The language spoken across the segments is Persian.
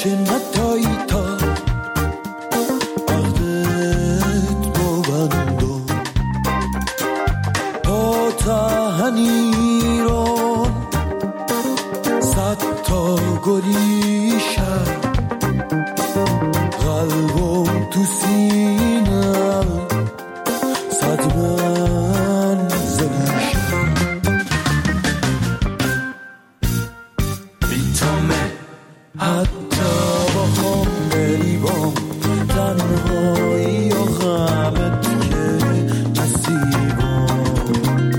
چه نتایی تا عقدت ببندم پاتهنی رو صد تا گریشم قلبم تو سینم صد من زلیشم بیتامه حتی با خم بریبام تنهایی و غمت که نصیبام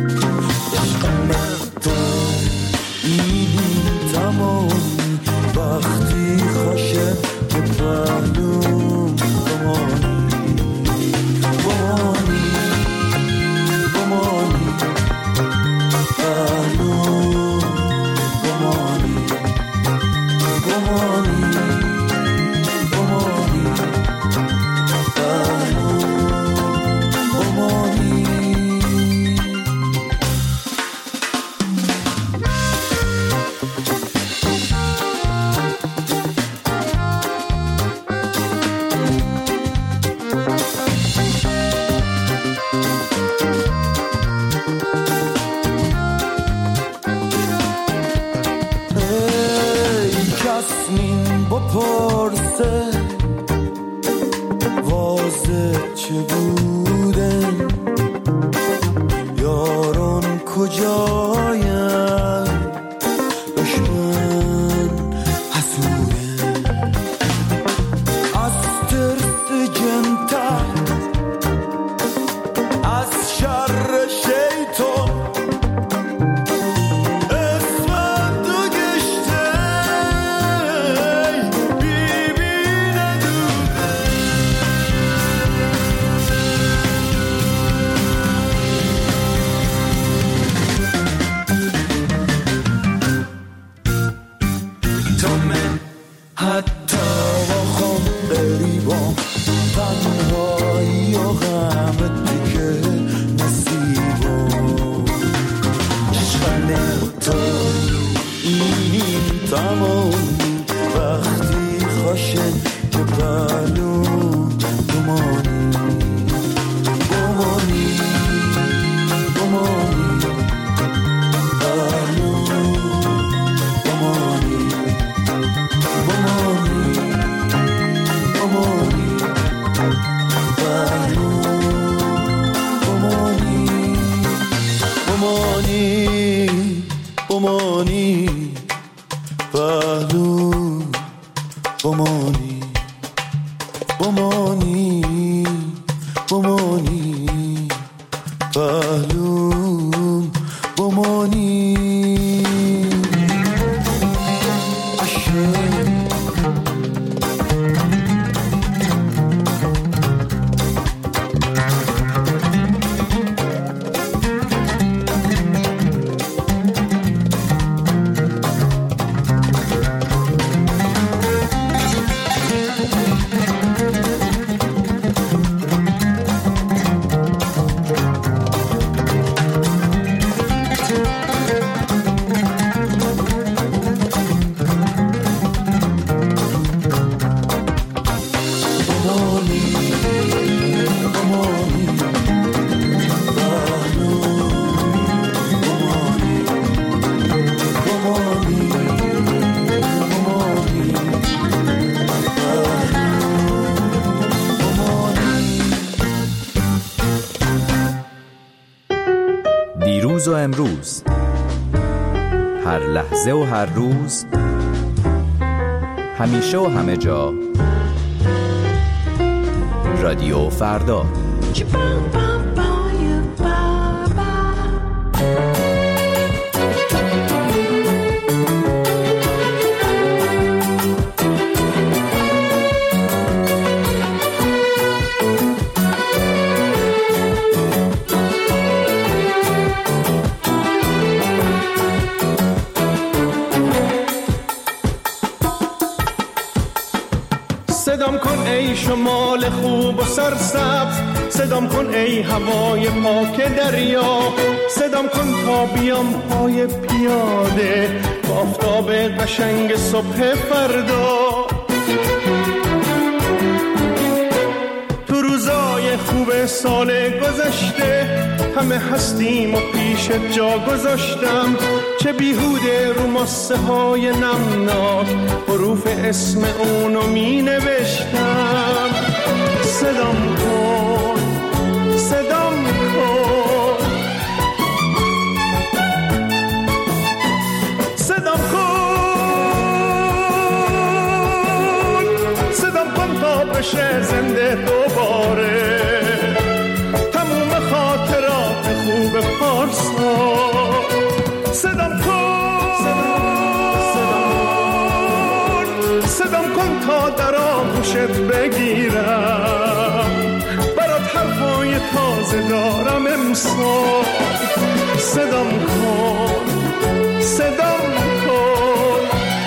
عشقمت اینی تمامی وقتی خوشم که پهلوم بمانی بمانی بمانی پهلوم بمانی بمانی بمانی پهلوم بمانی بپرسه واسه چه بودن یاران کجاین دشمن حسودن از ترس جنتر از شر شیطان تنهایی و غمت که نصیبم عشقم تو این تمامی وقتی خوشن که پهلو بمانی بمانی بمانی پهلو بمانی بمانی بمانی بمانی پهلو بمانی بمانی بمانی پهلو بمانی دیروز و امروز، هر لحظه و هر روز، همیشه و همه جا، رادیو فردا. صدام کن ای شمال خوب و سرسبز، صدام کن ای هوای پاک دریا، صدام کن تا بیام پای پیاده با آفتاب قشنگ صبح فردا. همه سال گذشته همه هستیم و پیش جا گذاشتم، چه بیهوده رو ماسه های نمناک حروف اسم اونو می نوشتم. صدام کن صدام کن صدام کن صدام کن تا بشه زنده دوباره تموم خاطرات خوب پارسا. صدام کن صدام کن تا در آغوشت بگیرم، برات حرفای تازه دارم امسال. صدام کن صدام کن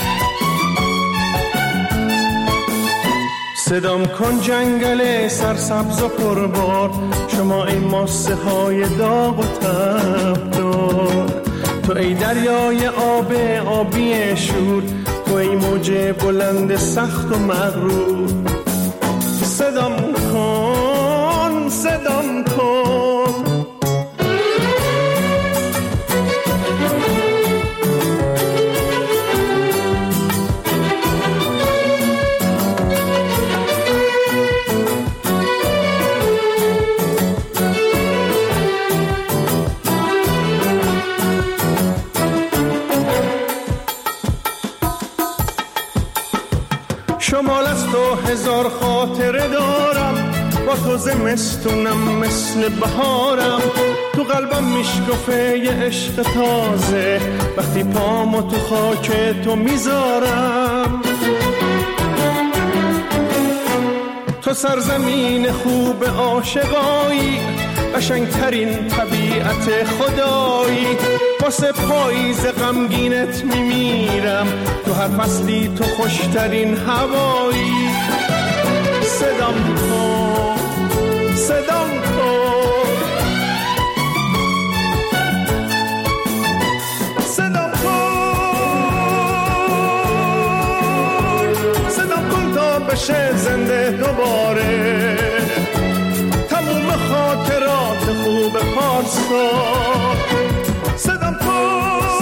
صدام کن جنگل سرسبز و پربار، شما ای ماسه های داغ و تبدار، تو ای دریای آبی شور، تو ای موج بلند سخت و مغرور. صدام کن صدام کن شمال از تو هزار خاطره دارم، با تو زمستونم مثل بهارم، تو قلبم میشکفه یه عشق تازه وقتی پامو تو خاک تو میذارم. تو سرزمین خوب عاشقایی، قشنگترین طبیعت خدایی، واسه پاییز غمگینت میمیرم، تو هر فصلی تو خوشترین هوایی. صدام کن صدام کن صدام کن صدام کن تا بشه زنده دوباره تموم خاطرات خوب پارسا. صدام کن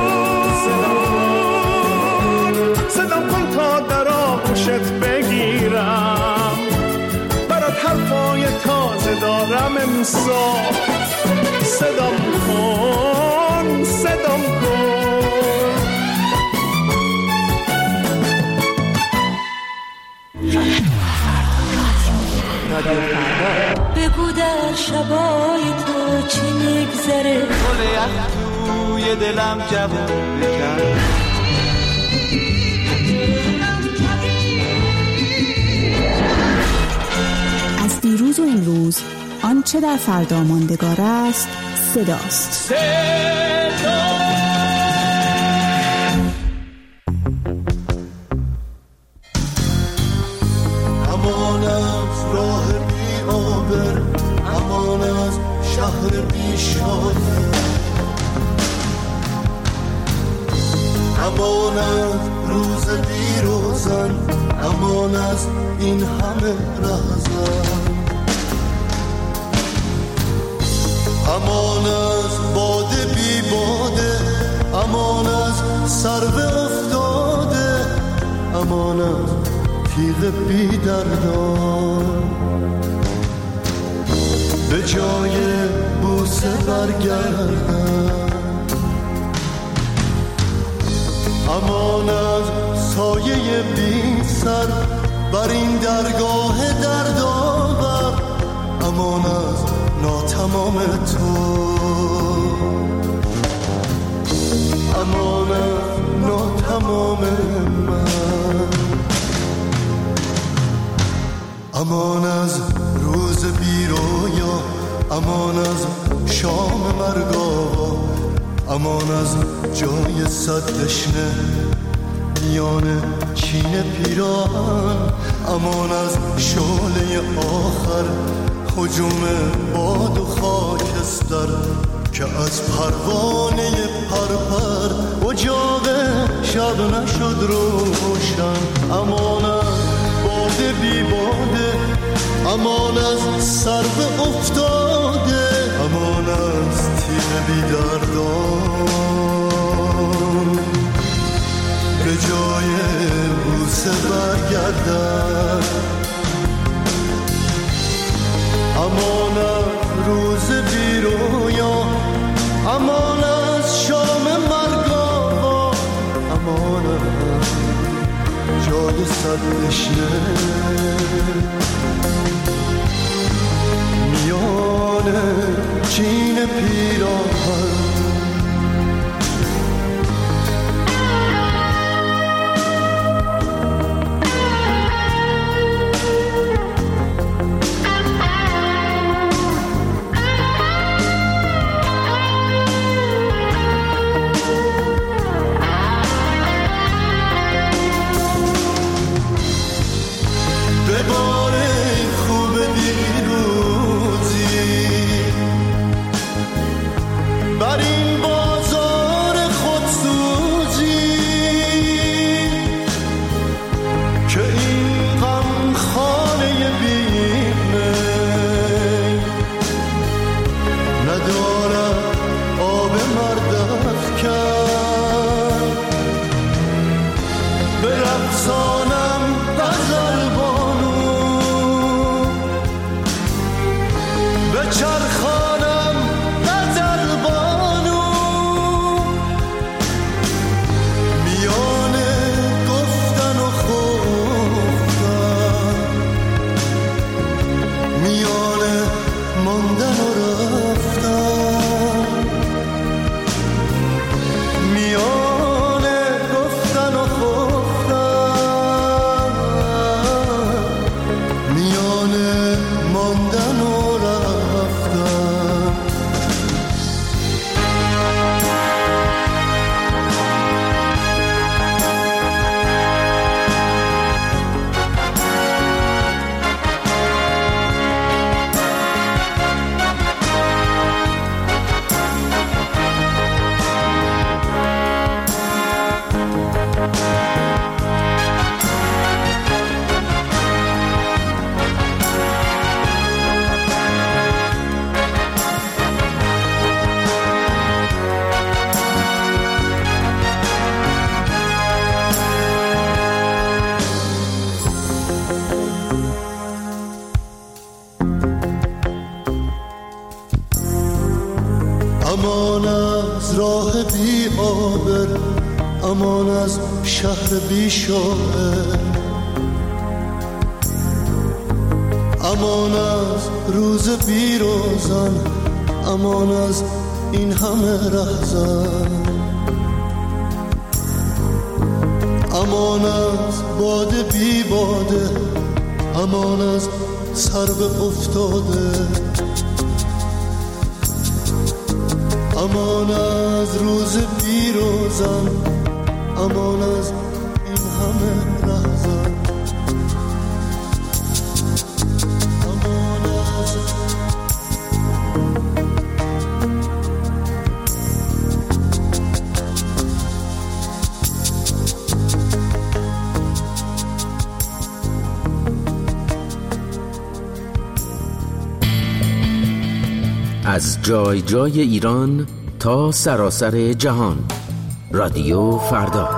صدام کن تا در آغوشت بگیرم، برات حرفای تازه دارم امسال. صدام کن صدام کن بگو در شبای تو چی میگذره، گل یخ توی دلم جواب بکن. از دیروز و امروز آنچه در فردا ماندگار است صداست. امان از راه بی آبر، امان از شهر بی شاده، امان از روز بی روزن، امان از این همه رهزن، امان از باده بی باده، امان از سرو افتاده، امان از تیغ بی دردان، به جای بوسه برگردن، امان از سایه بی سر بر این درگاه دردآور، امان از ناتمام تو، امان از ناتمام من، امان از روز بی رویا، امان از شام مرگاوا، امان از جای صد دشنه میان چین پیراهن، امان از شعله آخر هجوم باد و خاکستر که از پروانه پرپر اجاق شب نشد روشن، امان از باده بی باده، امان از سر به افتاده، امان از تیر بیدردان، به جای بوسه برگردن. امان از روز بیرویا، امان از شام مرگاوا، امان از جای صد دشنه میان چین پیراهن. امان از راه بی آبر، امان از شهر بی شاعر، امان از روز بی روزن، امان از این همه رهزن، امان از باده بی باده، امان از سر به افتاده، امان از روز بی روزن، امان از این همه رهزن، امان از جای جای ایران تا سراسر جهان. رادیو فردا.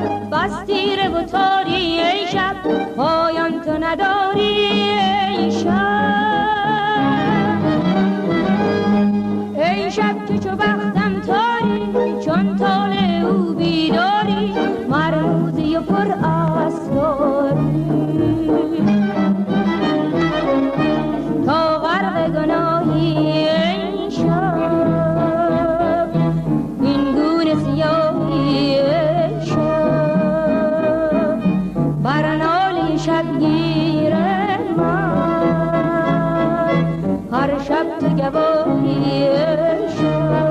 شب بس تیره و تاری، ای شب پایان تو نداری، ای شب که چو بختم تاری، چون طالع او بیداری، مرموزی و پر اسراری، تا غرق گناهی ای شب، این گونه سیاهی ای شب، بر ناله شبگیر من، هر شب تو گواهی ای شب.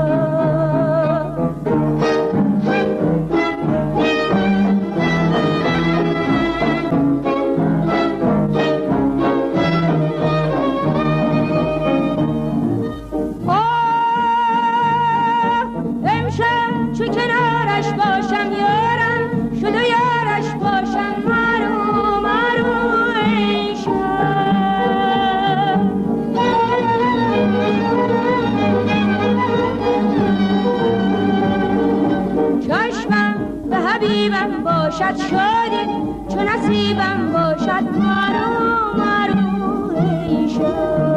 باشد شادی چون نصیبم باشد، مرو مرو ای شب.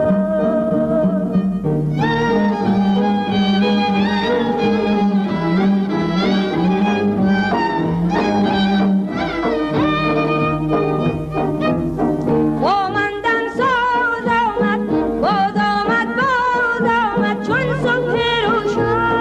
با من دمساز آمد، باز آمد، باز آمد چون صبح روشن،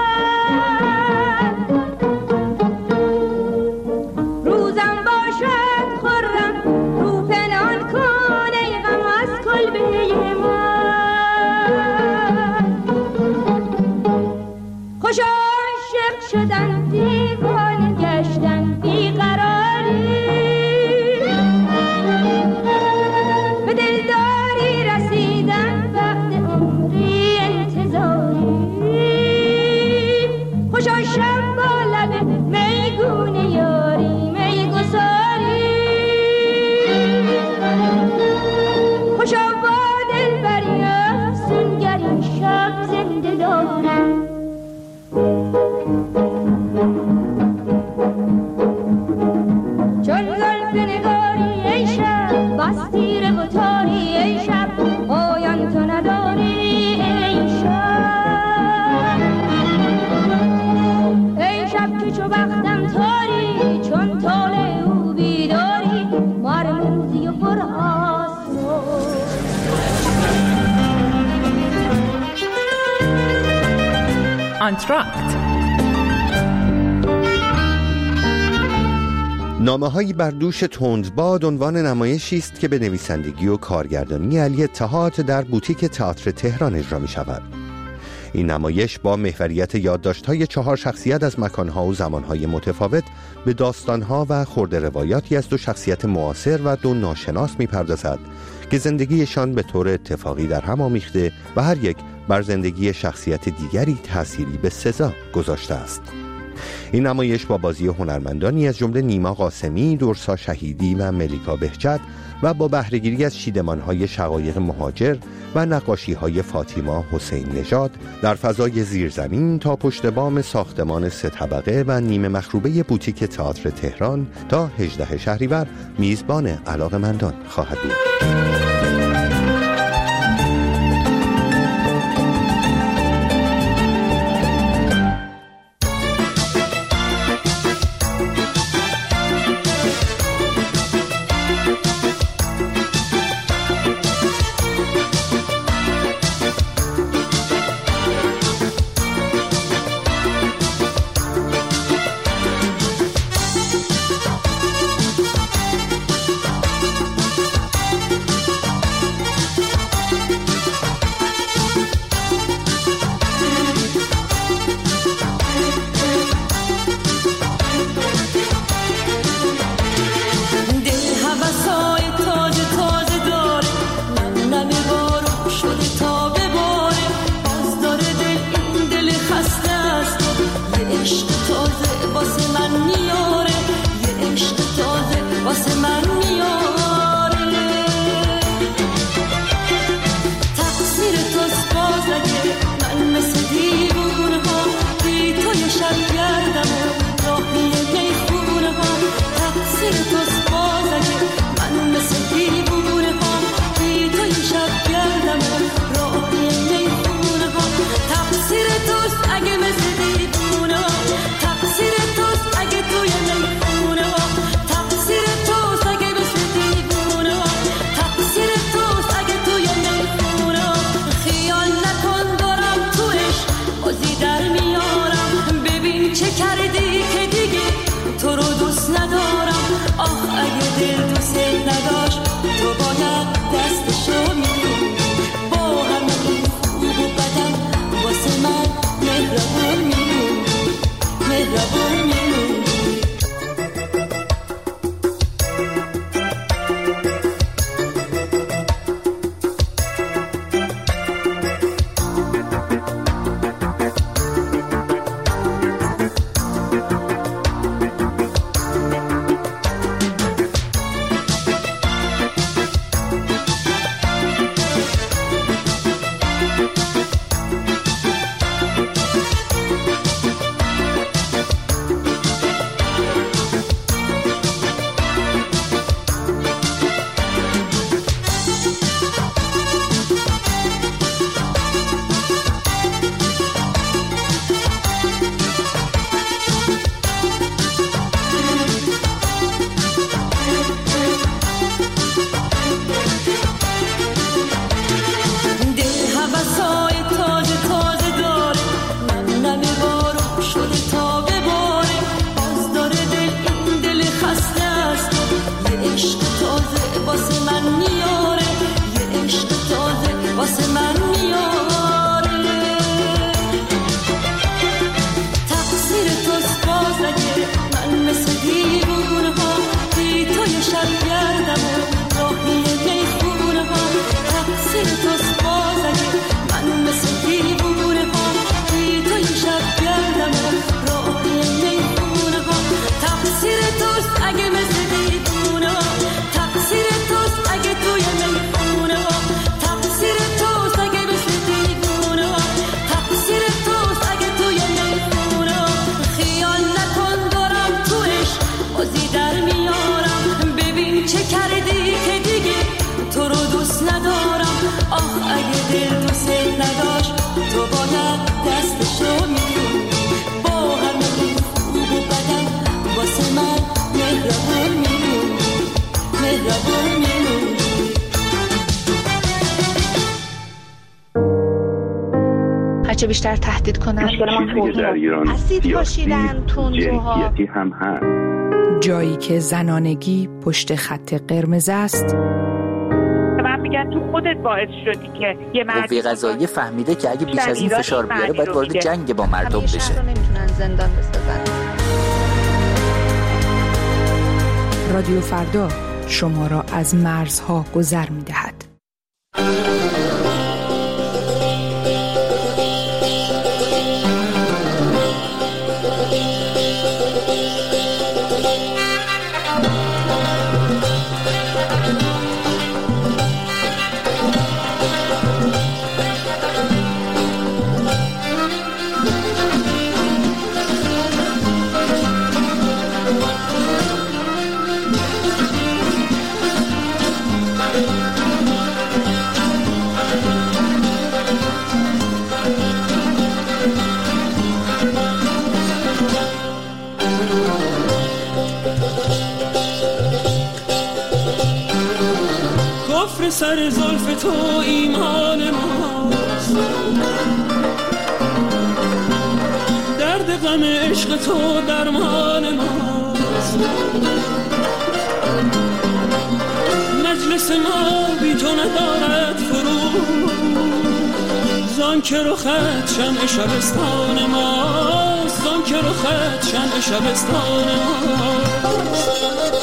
شدن دیوانه گشتن بیقراری، به دلداری رسیدن بعد عمری انتظاری، خوشا شب با لب میگون یاری میگساری، خوشا با دلبری افسونگری شب زنده داری، چون زلف نگاری ای شب بس تیره و تاری، ای شب پایان تو نداری، ای شب، ای شب که چو بختم تاری، چون طالع او بیداری، مرموزی و پر آنتراکت. نامه‌هایی بر دوش تندباد عنوان نمایشی است که به نویسندگی و کارگردانی علی اتحاد در بوتیک تئاتر تهران اجرا می‌شود. این نمایش با محوریت یادداشت‌های 4 شخصیت از مکان‌ها و زمان‌های متفاوت به داستان‌ها و خرده روایاتی از 2 شخصیت معاصر و 2 ناشناس می‌پردازد که زندگیشان به طور اتفاقی در هم آمیخته و هر یک بر زندگی شخصیت دیگری تأثیری به سزا گذاشته است. این نمایش با بازی هنرمندانی از جمله نیما قاسمی، درسا شهیدی و ملیکا بهجت و با بهره‌گیری از چیدمان‌های شقایق مهاجر و نقاشی‌های فاطیما حسین نژاد در فضای زیرزمین تا پشت بام ساختمان 3 طبقه و نیمه مخروبه بوتیک تئاتر تهران تا 18 شهریور میزبان علاقه‌مندان خواهد بود. دوست ندارم. آه اگه دل دوست نداشت تو باید دستشو میگیری. با همه خوب و بدم واسه من مهربون میمونی، مهربون میمونی. هرچه بیشتر تهدید کنن در ایران اسید پاشیدن تندروها هم هست. جایی که زنانگی پشت خط قرمز است. من میگن تو خودت باعث شدی که یه قوه قضاییه فهمیده که اگه بیش از این فشار بیاره باید وارد جنگ با مردم بشه. همیشه نمیتونن زندان بسازن. رادیو فردا شما را از مرزها گذر می‌دهد. سر زلف تو ایمان ماست، درد غم عشق تو درمان ماست. مجلس ما بی تو ندارد فرو، زان که رخت شمع شبستان ماست، زان که رخت شمع شبستان ماست.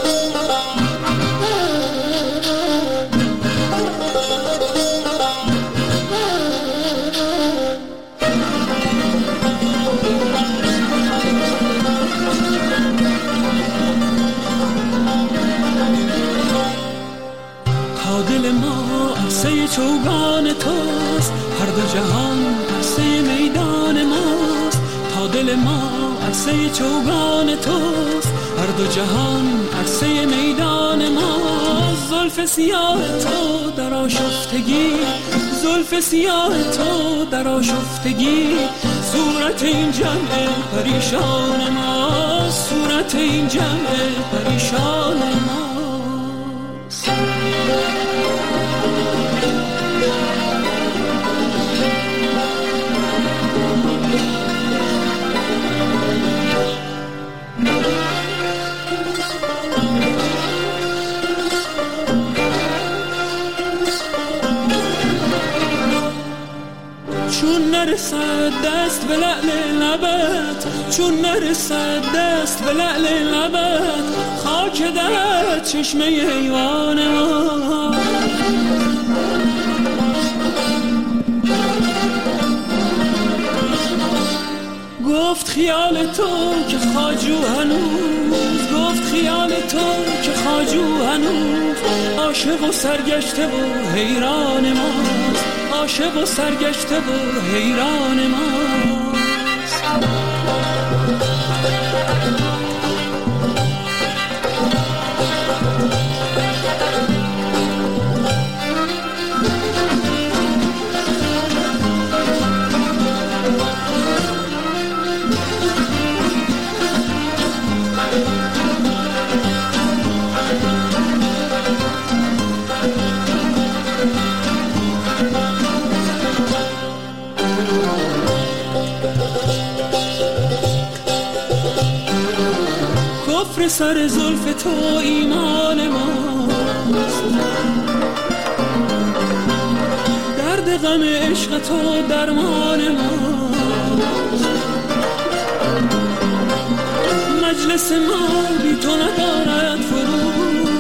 دل ما عرصه چوگان توست، هر دو جهان عرصه میدان ماست. تا دل ما عرصه چوگان توست، هر دو جهان عرصه میدان ماست. زلف سیاه تو در آشفتگی، زلف سیاه تو در آشفتگی، صورت این جمع پریشان ماست، صورت این جمع پریشان ماست. چون نرسد دست به لعل لبت، چون نرسد دست به لعل لبت، خاک در چشمه ایوان ما. گفت خیال تو که خواجو هنوز، گفت خیال تو که خواجو هنوز، عاشق و سرگشته و حیران ماست، عاشق و سرگشته و حیران ماست. کفر سر زلف تو ایمان ماست، درد غم عشق تو درمان ماست. مجلس ما بی تو ندارد فرو،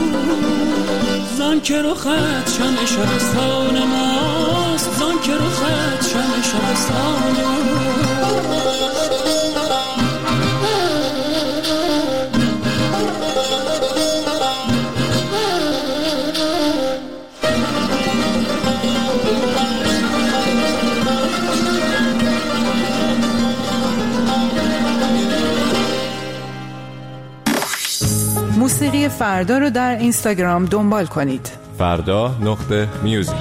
زان که رخت شمع شبستان ماست، زان که رخت شمع شبستان ماست. موسیقی فردا رو در اینستاگرام دنبال کنید. فردا.music.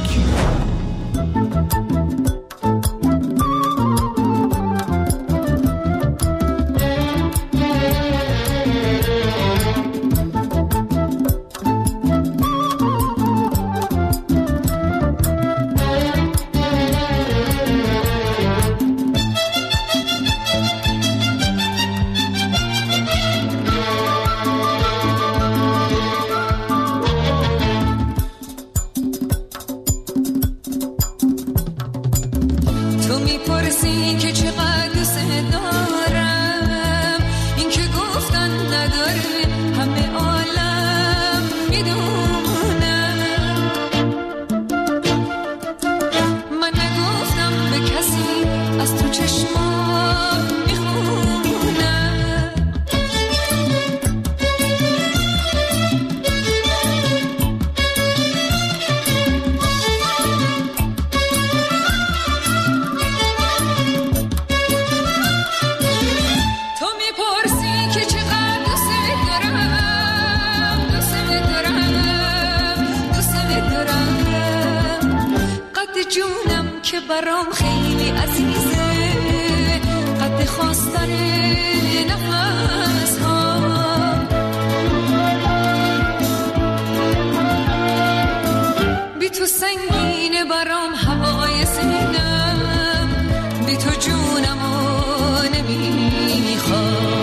برام خیلی عزیزه، قد خواستن نفس ها. بی تو سنگینه برام هوای سینم، بی تو جونمو نمیخوام.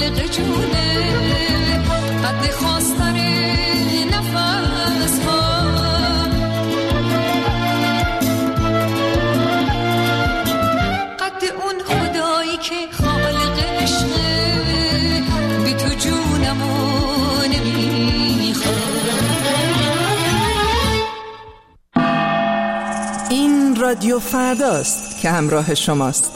عاشق جونه قد خواستن نفس ها قد اون خدایی که خالق عشقه بی تو جونمو این رادیو فرداست که همراه شماست.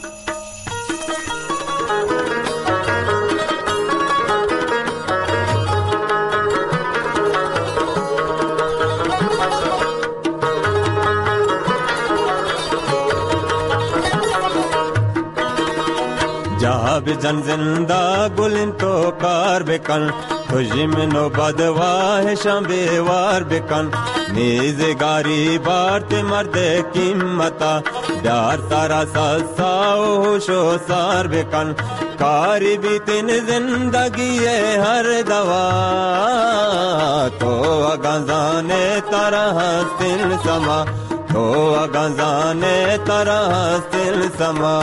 جا بجن زنده گلن تو کار بکن خوشی منو بدواه شام بیوار بکن نیزگاری بارت مرد قیمتا دار سارا ساسا و ہوش و سار بکن کاری بیتن زندگی ہر دوا تو اگانزانے تارا ہستن سما تو اگانزانے تارا ہستن سما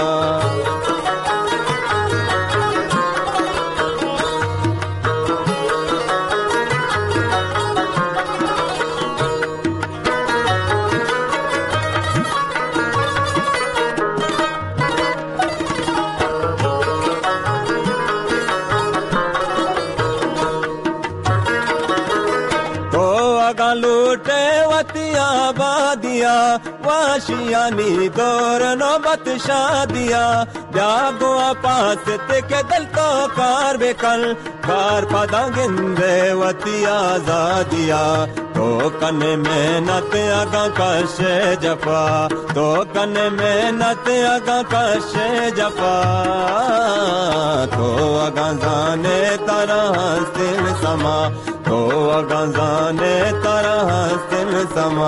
लूटे वतिया बादिया वाशियानी दौर नौबत शादिया जागो पास के दिल तो कार बेकल कार पदा गिंदे वतिया जादिया तो कन मेहनत आगा कशे जफा तो कन मेहनत आगा कशे जफा तो आगा जाने तारा हस्तिन समा तो अगंजाने तारा हस्तिन समा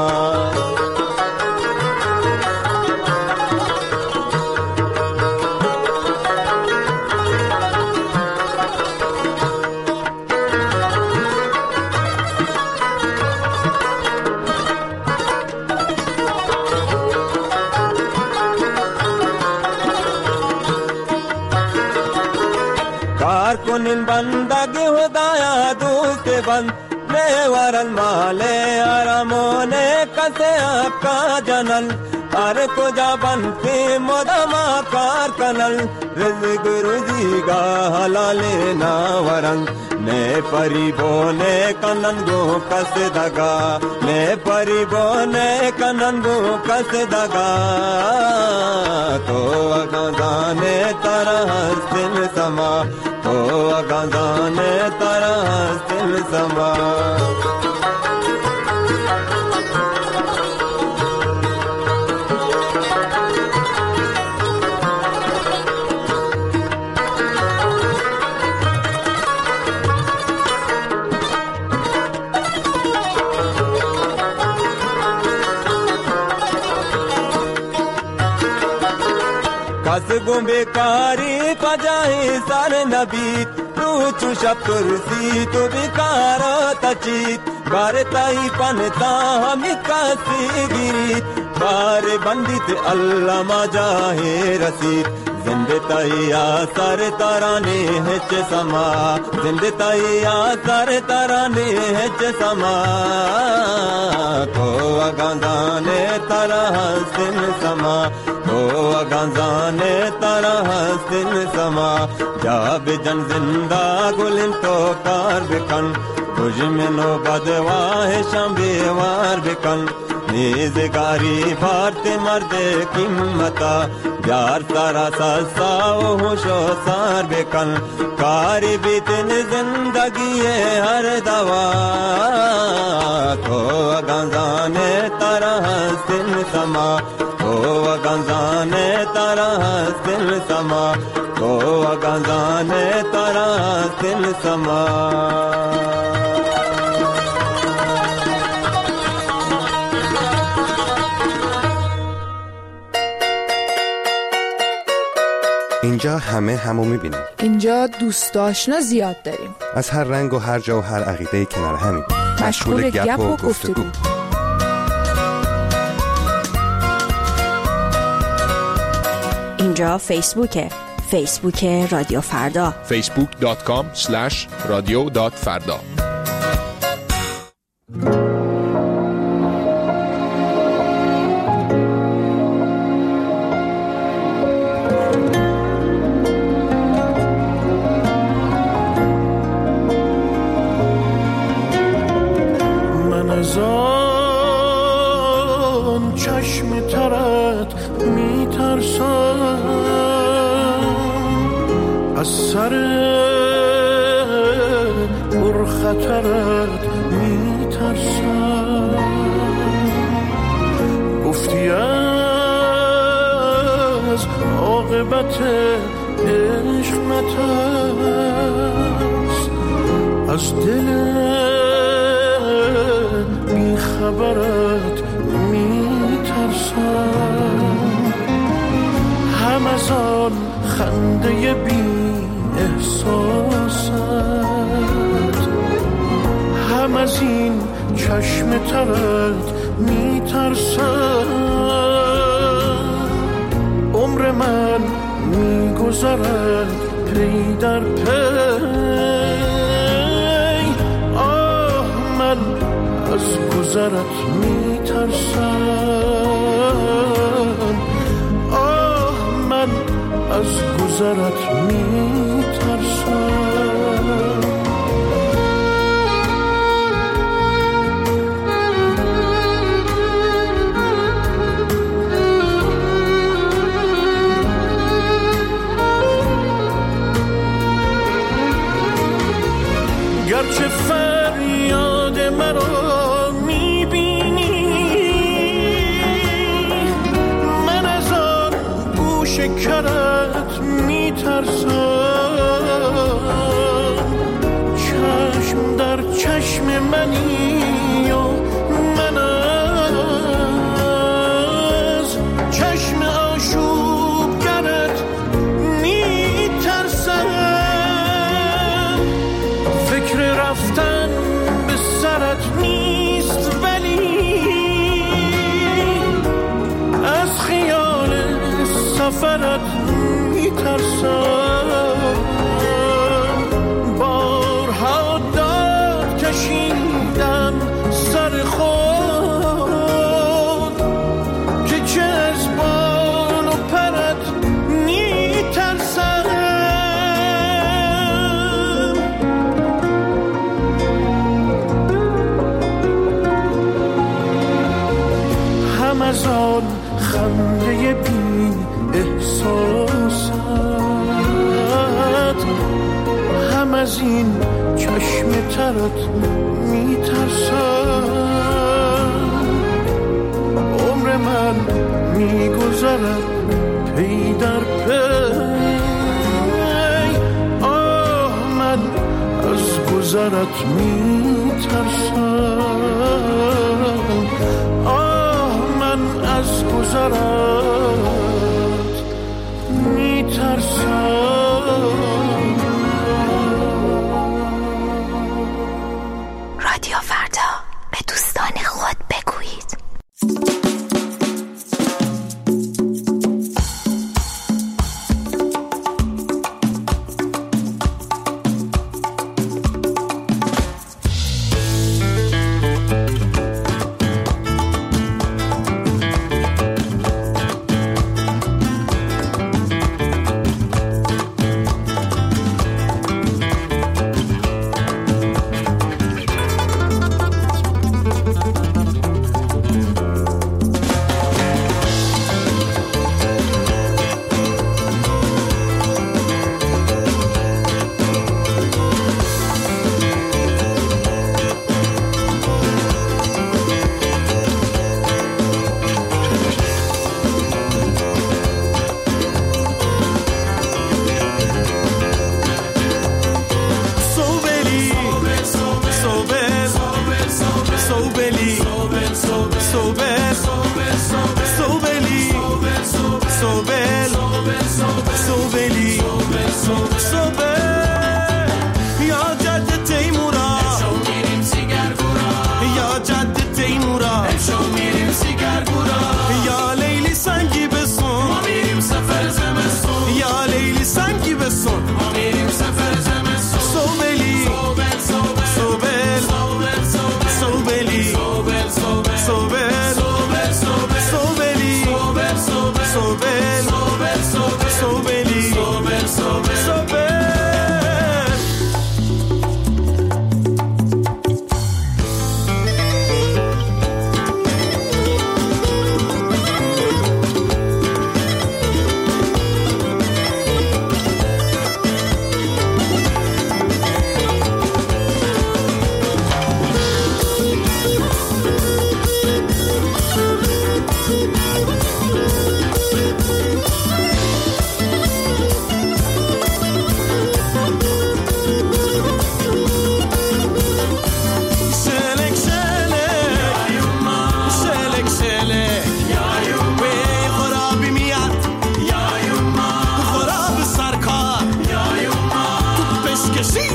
कार कुनिन बंदगी हुदाया दूत बंद वरल माले आरामोने कसे आपका जनल अरे को जा बनते मोदमा कार कनल रिज़्क़ रुज़ीगा हलाले ना वरंग ने परिबोने कनन गो कस दगा ने परिबोने कनन गो कस दगा तो अगंजाने तारा हस्तिन समा तो अगंजाने तारा हस्तिन समा कस गुंबेकारी पजाही सर नबीत तू चुशब तुरसी तो बिकारा तचीत बारताई पनता हम कासी गिरीत बार बंदित अल्लाह मजाहे रसीद जिंदताई आसर तराने हिच समा जिंदताई आसर तराने हिच समा तो अगंजाने तारा हस्तिन समा तो अगंजाने तारा हस्तिन समा जा बिजन जिंदा गुलिन तो कार बिकन तुझ में नो बदवाह शंबेवार बिकन निज़गारी भारत मर्दे कीमता यार तारा ससा होशो सार बेकन कारी बीतन जिंदगी हर दवा तो अगंजाने तारा हस्तिन समा तो अगंजाने तारा हस्तिन समा तो अगंजाने तारा हस्तिन समा اینجا همه همو میبینیم. اینجا دوست آشنا زیاد داریم. از هر رنگ و هر جا و هر عقیده کنار همیم. مشغول گپ و گفتگو. اینجا فیسبوکه. فیسبوک رادیو فردا facebook.com/radio.farda. چشم ترت میترسم، از سر پرخطرت میترسم. گفتی از عاقبت عشق مترس، از دل بیخبرت هم از آن خنده بی احساست، هم از این چشم ترت میترسم. عمر من میگذرد پی در پی، آه من از گذرت میترسم، آه من از گذرت میترسم. گرچه فریاد مرا میبینی، من از آن گوش کرت میترسم. چشم در چشم منی و من از چشم آشوبگرت میترسم. فکر رفتن به سرت نیست، ولی از خیال سفرت میترسم. بارها داد کشیدم سر خود که چه از بال و پرت میترسم. هم از آن خنده بی احساست، هم از این چشم ترت میترسم. عمر من میگذرد پی در پی، آه من از گذرت میترسم، آه من از گذرت میترسم. رادیو فردا، به دوستان خود بگویید.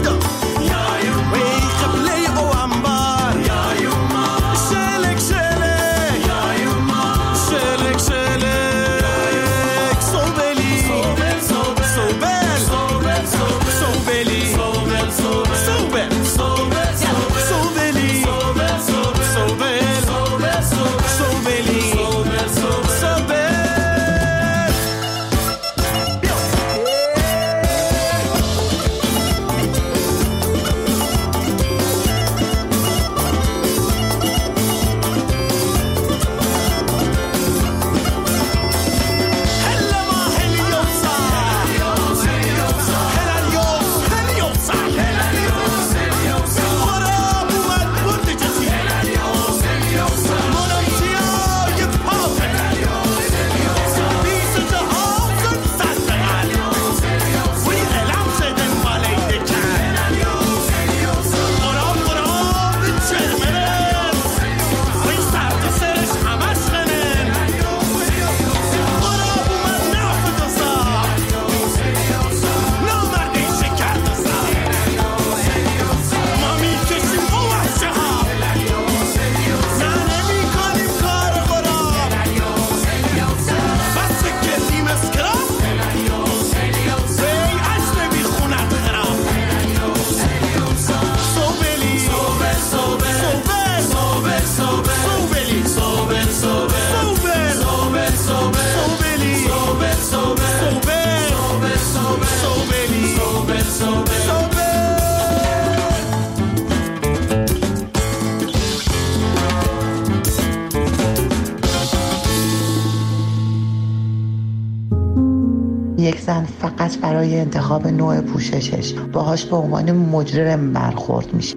یک زن فقط برای انتخاب نوع پوششش باهاش به عنوان مجرم برخورد میشه.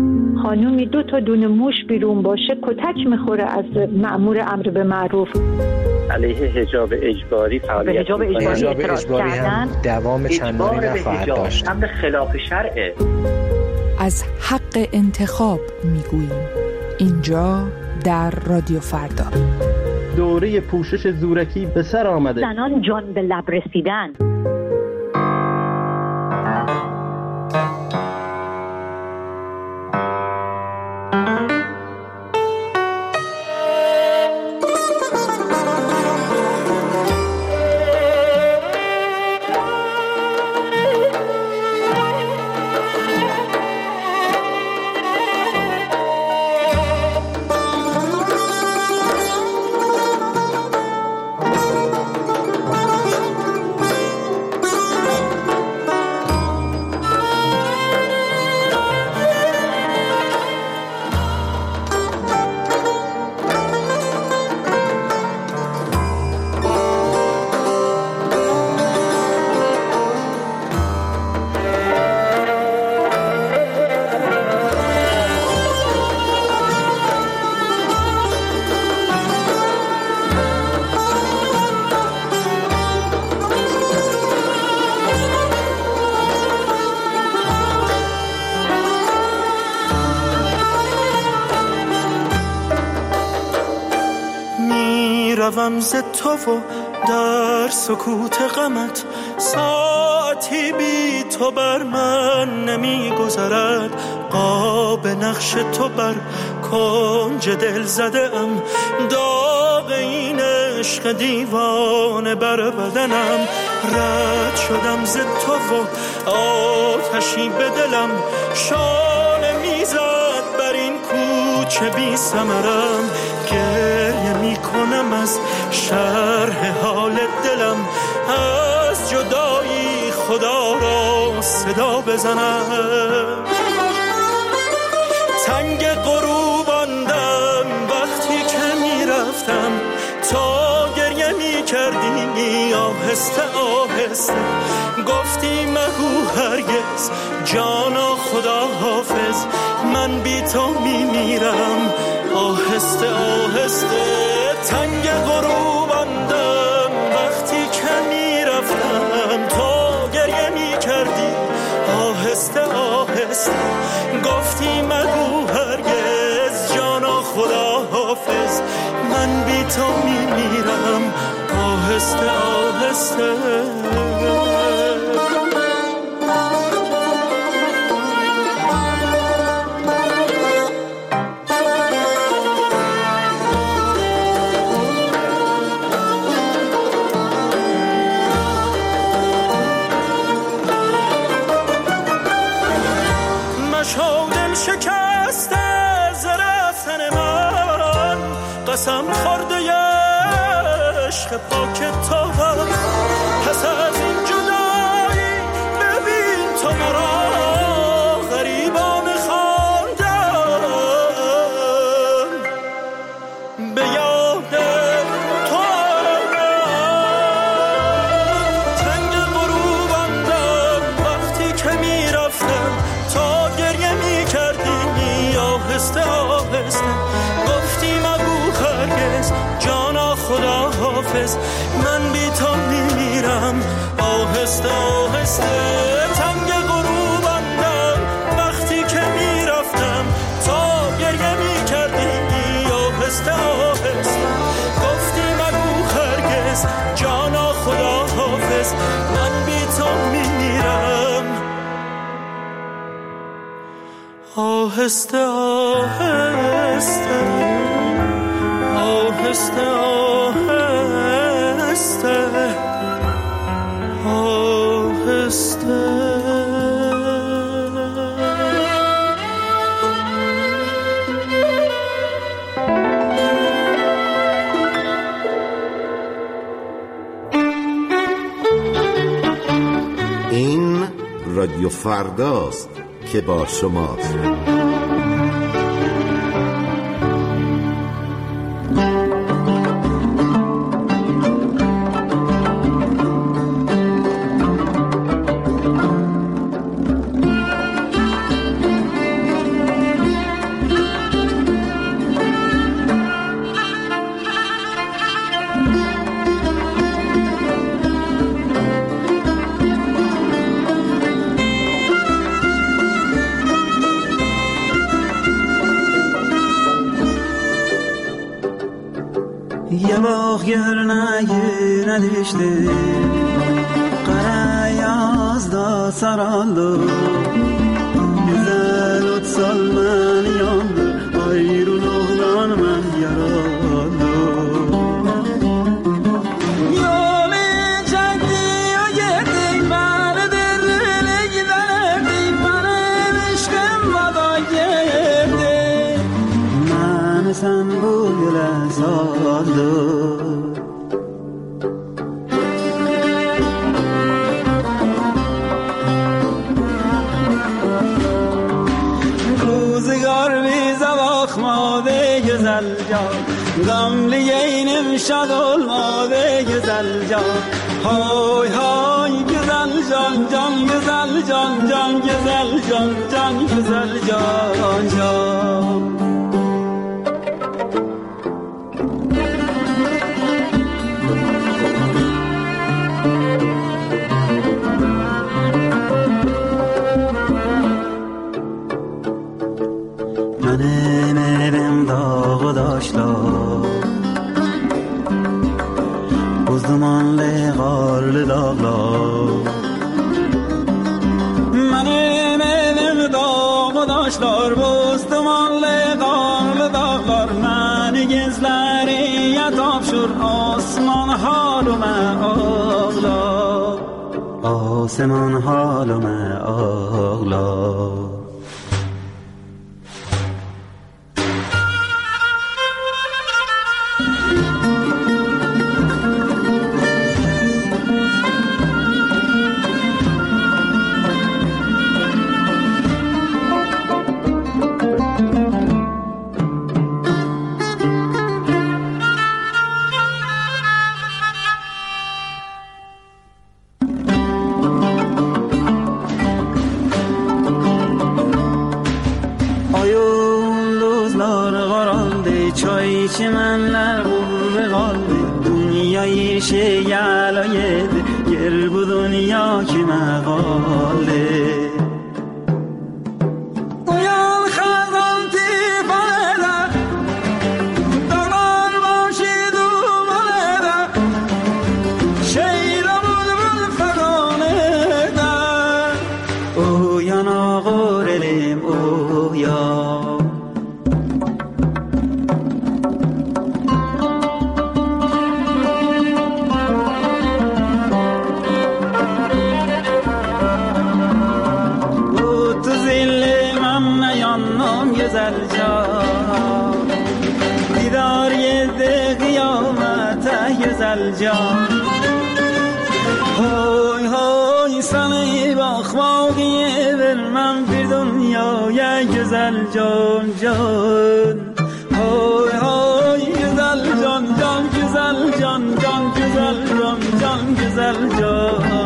خانومی 2 تا دونه موش بیرون باشه کتک میخوره از مأمور امر به معروف. علیه حجاب اجباری فعالیت حجاب اجباری هم دوام چندانی نخواهد داشت. امر خلاف شرعه. از حق انتخاب میگوییم اینجا در رادیو فردا. دوره پوشش زورکی به سر آمده. زنان جان به لب رسیدن. روم ز تو و در سکوت غمت ساعتی بی تو بر من نمی گذرد. قاب نقش تو بر کنج دل زده ام، داغ این عشق دیوانه بر بدنم. رد شدم ز تو و آتشی به دلم، شانه میزد بر این کوچه بی ثمرم. گریه می کنم از شرح حال دلم، از جدایی خدا را صدا بزنم. تنگ غروباندم وقتی که می رفتم، تا گریه می کردی آهسته آهسته. گفتی مگو هرگز جانا خدا حافظ، من بی تو می میرم آهسته آهسته. تنگ غروباندم وقتی که می رفتم، تا گریه می کردی آهسته آهسته. گفتی مگو هرگز جانا خدا حافظ، من بی تو می میرم آهسته آهسته. شو دل شکسته ز رفتن من، قسم خورده عشق پاک تو پس از این جدایی ببین تو مرا غریبانه خواندن به یاد تو تنگ غروباندم وقتی که میرفتم تا گریه میکردی آهسته آهسته گفتی مگو هرگز جانا خدا حافظ من بی تو میمیرم آهسته آهسته تنگ غروباندم وقتی که میرفتم تا گریه میکردی آهسته آهسته گفتی مگو هرگز جانا خدا حافظ من بی تو میمیرم آهسته آهسته آهسته آهسته آهسته. این رادیو فرداست که با شماست. Düştü kara yazda saraldı güzel ot salman yandı ayrılıktan ben yaralı yolu çekti o geldik bana derine giderdik benim aşkım bana geldi beni sen bu yola saldın Gamliyeynim şad olmadı güzel can Hay hay güzel can can güzel can can güzel can can güzel can can Benim evim dağı daşlar Buz dumanlı karlı dağlar Benim evim dağı daşlar Buz dumanlı karlı dağlar Beni gizleriye tapşır Osman halıme ağlar Osman halıme ağlar çimenler vurdu kaldı Dünyayı şeyala yedi Yer bu dünya kime kaldı Uyan kazan tifanede Dağlar başı dumanede Şeyla bulbul feganede Uyan ağır elim uyan تمنام گزل جان دیدار ده قیامت گزل جان های های سنی باخماقی برمم بی دنیای گزل جان جان های های گزل جان جان گزل جان جان گزل جان جان گزل جان